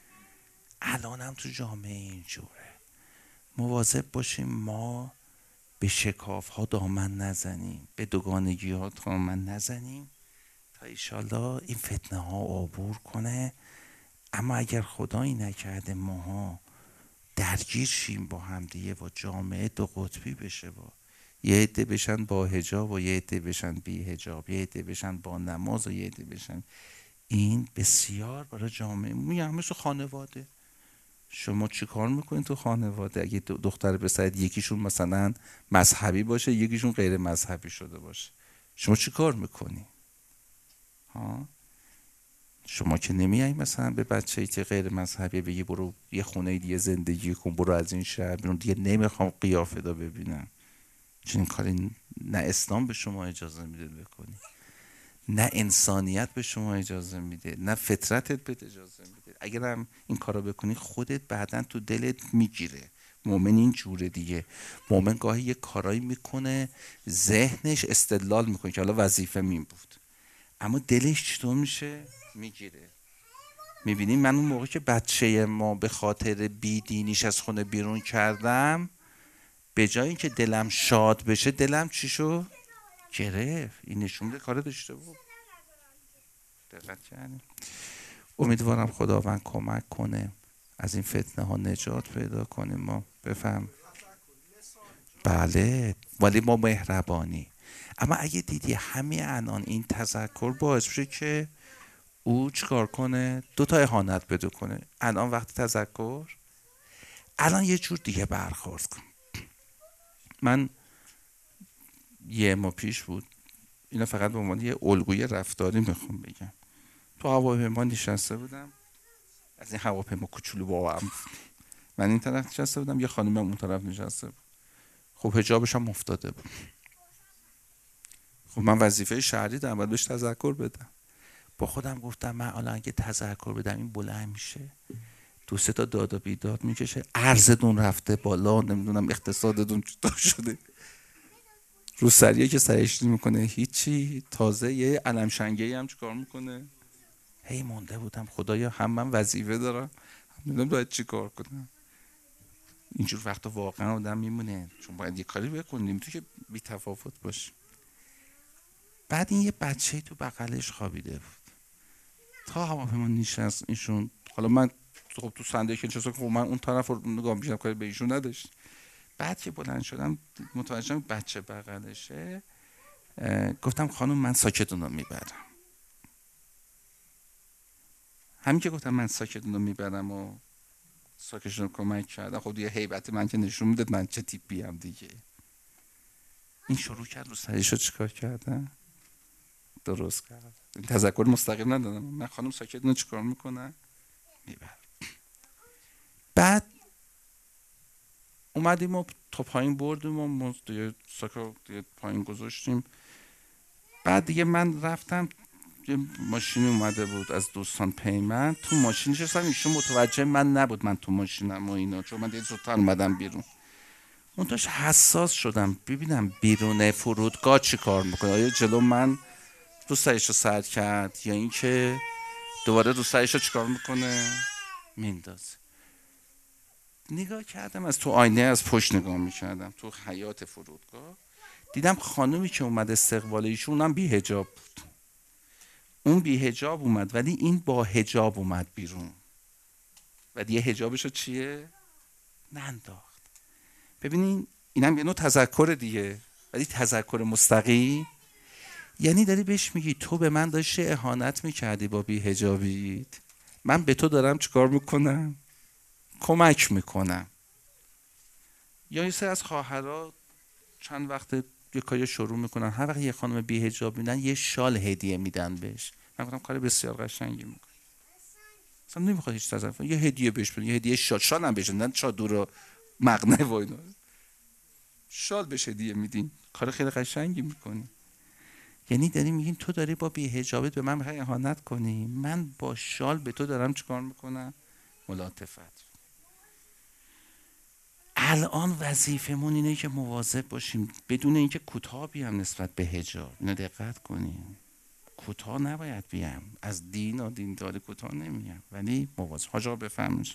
الان هم تو جامعه اینجوره. مواظب باشیم ما به شکاف ها دامن نزنیم، به دوگانگی ها دامن نزنیم تا ایشالله این فتنه ها عبور کنه. اما اگر خدایی نکرده ماها درگیر شیم با همدیگه و جامعه دو قطبی بشه، با یه عده بشن با حجاب و یه عده بشن بی حجاب، یه عده بشن با نماز و یه عده بشن، این بسیار برای جامعه میگم مثل خانواده. شما چی کار میکنین تو خانواده؟ اگه دختر پسر یکیشون مثلا مذهبی باشه یکیشون غیر مذهبی شده باشه، شما چی کار میکنی؟ ها؟ شما که نمیایی مثلا به بچه‌ای که غیر مذهبی بگی برو یه خونه دیگه زندگی کن، برو از این شهر بیرون، دیگه نمیخوام قیافه دا ببینم. چون این کاری نه اسلام به شما اجازه میده بکنی، نه انسانیت به شما اجازه میده، نه فطرتت به اجازه میده. اگر هم این کارا بکنی خودت بعداً تو دلت میگیره. مؤمن این جوره دیگه. مؤمن گاهی یه کارایی میکنه ذهنش استدلال میکنه که حالا وظیفه مین بود، اما دلش چطور میشه؟ میگیره. میبینیم من اون موقع که بچه ما به خاطر بیدینیش از خونه بیرون کردم، به جای اینکه دلم شاد بشه دلم چی شو؟ گرفت. این نشون میده کار داشته بود. دقت کردیم. امیدوارم خداوند کمک کنه از این فتنه ها نجات پیدا کنیم. ما بفهم بله، ولی ما مهربانی. اما اگه دیدی همین الان این تذکر باعث بشه که او چیکار کنه؟ دو تا اهانت بده کنه. الان وقت تذکر، الان یه جور دیگه برخورد کن. من یه ماه پیش بود، اینا فقط به عنوان یه الگوی رفتاری میخوام بگم، تو هواپیما نشسته بودم، از این هواپیما کوچولو با هم، من این طرف نشسته بودم، یه خانم اون طرف نشسته بود. خب حجابش هم افتاده بود. خب من وظیفه شهری دارم، باید بهش تذکر بدم. با خودم گفتم من الان اگه تذکر بدم این بلند میشه، دو سه تا داد و بیداد میکشه، ارزتون رفته بالا، نمیدونم اقتصادتون چطور شده، رو سریه که سرشتی میکنه هیچی، تازه یه علم شنگه‌ای هم چیکار میکنه. هی مونده بودم خدایا هم من وظیفه دارم، هم نمیدونم باید چی کار کنم. اینجور وقتا واقعا آدم میمونه، چون باید یه کاری بکنیم تو که بی تفاوت باشه. بعد این یه بچه تو بغلش خوابیده بود، تا هواپیما نشست ایشون، حالا من خب تو صندلی که نشستم، خب من اون طرف رو نگاه می‌کردم، کاری به ایشون نداشت. بعد که بلند شدم متوجه شدم بچه بغلشه، گفتم خانم من ساکتون رو میبرم. همین که گفتم من ساکتون رو میبرم و ساکتشون رو کمک کردم، خب دیگه هیبت من که نشون میداد من چه تیپی هم دیگه. این شروع کرد رو سرش رو چیکار کردن؟ درست کرد. این تذکر مستقیم ندادم، من خانم ساکتون رو چیکار میکنم؟ میبرم. بعد اومدیم و تا پایین بردیم و ما دیگه ساکا دیگه پایین گذاشتیم. بعد دیگه من رفتم، یه ماشینی اومده بود از دوستان پیمن، تو ماشین نشستم، ایشون متوجه من نبود من تو ماشینم و اینا، چون من دیگه زودتر اومدم بیرون. اون داشت حساس شدم ببینم بیرون فرودگاه چی کار میکنه، آیا جلو من رو سرش رو سر کرد یا اینکه دوباره رو سرش رو چیکار میکنه میندازه. نگاه کردم، از تو آینه از پشت نگاه میکردم تو حیاط فرودگاه، دیدم خانومی که اومد استقبال ایشون اونم بی حجاب بود. اون بی حجاب اومد ولی این با حجاب اومد بیرون و دیگه حجابشو چیه ننداخت. ببینین اینم یه نوع تذکر دیگه، ولی تذکر مستقیم. یعنی داری بهش میگی تو به من داشتی اهانت میکردی با بی حجابیت، من به تو دارم چیکار میکنم کمک میکنم. یا یه سری از خواهرها چند وقت یه کاری شروع میکنن، هر وقت یه خانم بی حجاب میبینن یه شال هدیه میدن بهش. من گفتم کار بسیار قشنگی میکنه، اصلا نمیخواد هیچ تذکر، یه هدیه بهش بدن، یه هدیه شال، شال هم بهش بدن، چادر و مقنعه و اینا، شال بهش هدیه میدین، کار خیلی قشنگی میکنی. یعنی داری میگین تو داری با بی حجابت به من میخوای اهانت کنی، من با شال به تو دارم چیکار میکنم ملاطفت. الان وظیفمون اینه که مواظب باشیم بدون اینکه کوتاه بیام نسبت به حجاب. اینو دقت کنیم، کوتاه نباید بیام، از دین و دینداری کوتاه نمیام، ولی مواظب. حاج آقا بفهمش.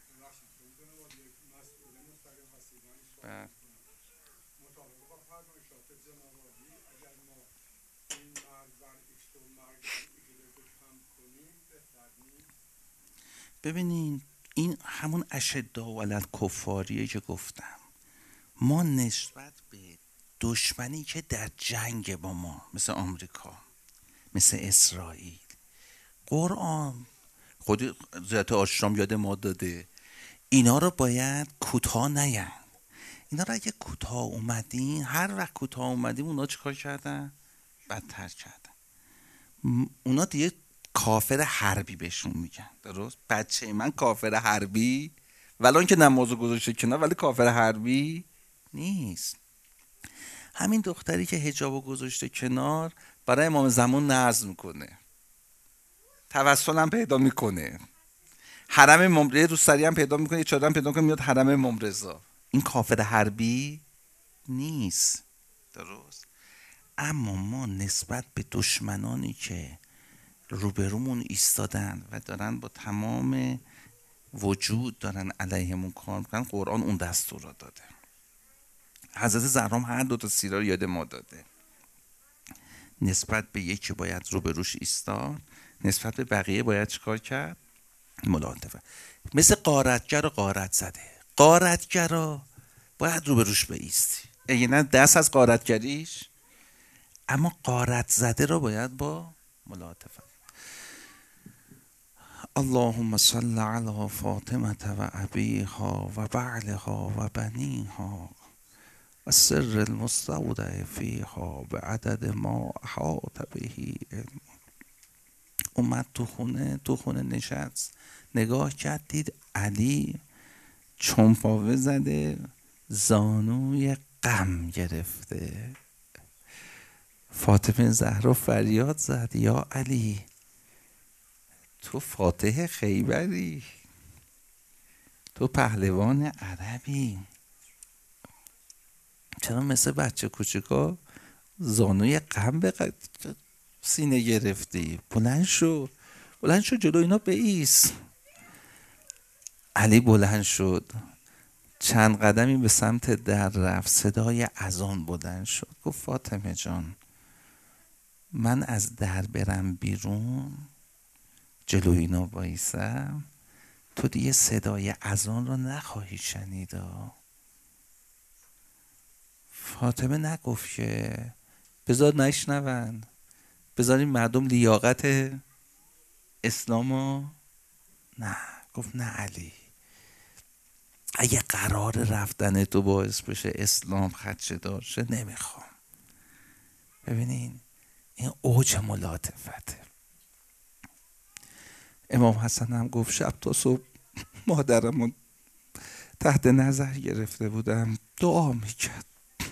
ببینین این همون اشداء علی الکفاریه که گفتم. ما نسبت به دشمنی که در جنگ با ما، مثل آمریکا، مثل اسرائیل، قرآن خود حضرت آشرام یاد ما داده اینا رو باید کوتاه نیان. اینا رو اگه کوتاه اومدین، هر وقت کوتاه اومدیم اونا چیکار کردن؟ بدتر کردن. اونا دیگه کافر حربی بهشون میگن، درست؟ بچه من کافر حربی ولان که نمازو گذاشته کنار، ولی کافر حربی نیست. همین دختری که حجابو گذاشته کنار برای امام زمان نذر میکنه، توسل هم پیدا میکنه، حرم ممرض رو سری هم پیدا میکنه، یه چادر هم پیدا میکنه میاد حرم ممرضا. این کافر حربی نیست، درست؟ اما ما نسبت به دشمنانی که روبرومون ایستادن و دارن با تمام وجود دارن علیهمون کار میکنن، قرآن اون دستور را داده. حضرت زهرا هر دو تا سیره رو یاد ما داده. نسبت به یکی باید روبروش ایستاد، نسبت به بقیه باید چیکار کرد؟ ملاطفه. مثل غارتگر و غارت زده، غارتگرا باید روبروش بایستی، اگه نه دست از غارتگریش، اما غارت زده رو باید با ملاطفه. اللهم صل علی فاطمه و ابیها و بعلها و بنیها و سر المستودع فیها به عدد ما احاط بهی علم. اومد تو خونه، تو خونه نشست، نگاه کرد دید علی چنپاوه زده، زانوی غم گرفته. فاطمه زهرا فریاد زد یا علی تو فاتح خیبری، تو پهلوان عربی، چرا مثل بچه کوچیکا زانوی غم به سینه گرفتی؟ بلند شو، بلند شو جلو اینا بایست. علی بلند شد، چند قدمی به سمت در رفت، صدای اذان بلند شد، گفت فاطمه جان من از در برم بیرون جلو اینا بایستم، تو دیگه صدای اذان رو نخواهی شنید. فاطمه نگفت که بذار نشنون، بذار این مردم لیاقت اسلامو، نه، گفت نه علی اگه قرار رفتن تو باعث بشه اسلام خدشه دار شه نمیخوام. ببینین این اوج ملاطفته. امام حسن هم گفت شب تا صبح مادرمون تحت نظر گرفته بودم، دعا میکرد.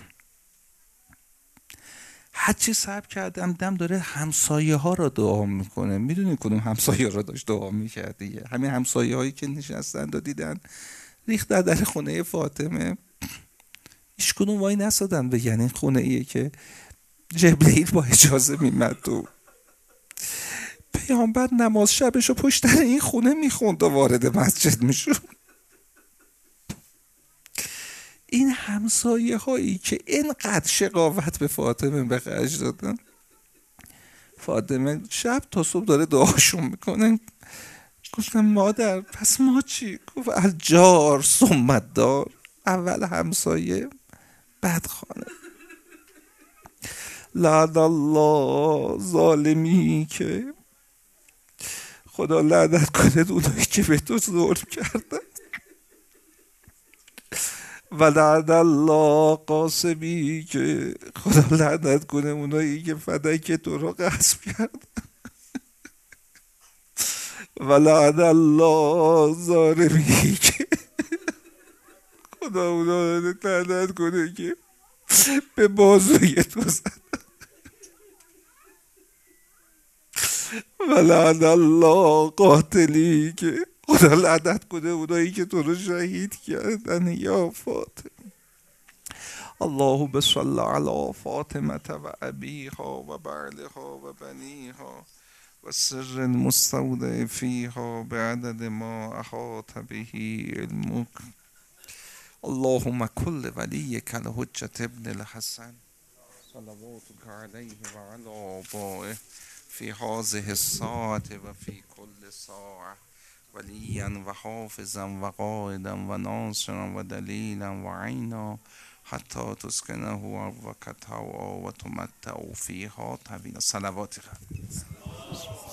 هرچی صبر کردم دم داره همسایه ها را دعا میکنه. میدونی کدوم همسایه را داشت دعا میکرد دیگه؟ همین همسایه هایی که نشستن و دیدن ریخت در در خونه فاطمه. هیچ کدوم وای نسادن بگن این خونه ایه که جبرئیل با اجازه میمد تو پیامبر نماز شبشو پشت در این خونه میخوند و وارد مسجد میشد. این همسایه هایی که اینقدر شقاوت به فاطمه به خرج دادن، فاطمه شب تا صبح داره دعاشون میکنه. گفتم مادر پس ما چی؟ گفت الجار ثم الدار، اول همسایه بعد خانه. لعن الله ظالمی، که خدا لعنت کنه اونایی که به تو ظلم کردن، و لعن الله قاسمی، که خدا لعنت کنه اونایی که فدک تو رو غصب کردن، و لعن الله ظالمی، که خدا اونا رو لعنت کنه که به بازوی تو زدن، و لعن الله قاتلی، که خدا لعنت کنه اونایی که تو رو شهید کردن یا فاطمه. اللهم صل علی فاطمه و ابیها و بعلها و بنیها و سر المستودع فیها بعدد ما احاط به علمک. اللهم كل وليك الحجة ابن الحسن صلواتك عليه وعلى آبائه في هذه الساعة وفي كل ساعة وليا وحافظا وقائدا وناصرا ودليلا وعينا حتى تسكنه أرضك طوعا وتمتع فيها طويلا. صلواتك.